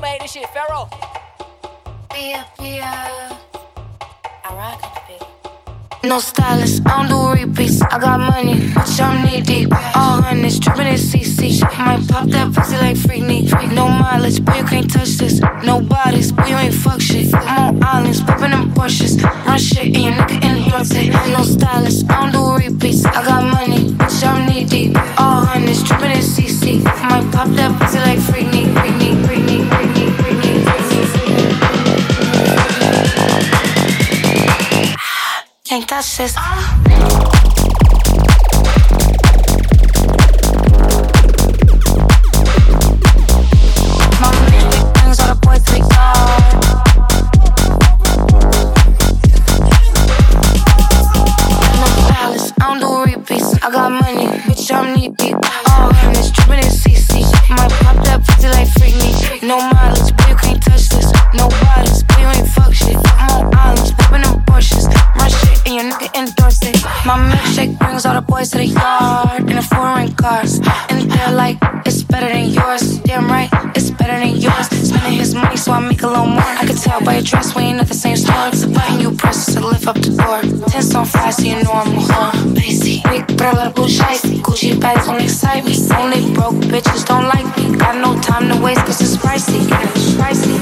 made this shit, Pharaoh. I rock on the beat. No stylist, I don't do repeats. I got money, bitch, I'm knee deep. All hundreds, drippin' in CC. Might pop that pussy like Freakney. No mileage, boy, you can't touch this. No bodies, boy, you ain't fuck shit. I'm on islands, poppin' them Porsches. Run shit and your nigga endorse it. No stylist, I don't do repeats. I got money, bitch, I'm knee deep. All hundreds, drippin' in CC. Might pop that pussy like Freakney. Can't touch this. I got money, bitch, I'm knee deep. All hundreds, drippin' in CC. Might pop that pussy like Freakney. No mileage, boy, you can't touch this. No bodies, boy, you ain't fuck shit. I'm on islands, poppin' them Porsches. Run shit and your nigga endorse it. My milkshake brings all the boys to the yard in the foreign cars. And they're like, it's better than yours. Damn right, it's better than yours. Spending his money so I make a little more. I can tell by your dress, we ain't at the same store. It's a button you press to lift up the door. 10 on fire, so you know I'm a whore. Basic, big brother, bullshit. Gucci bags don't excite me. Only broke bitches don't like me. Got no time to waste, cause it's pricey. Pricey.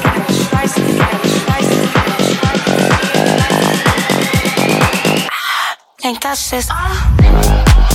Can't touch this.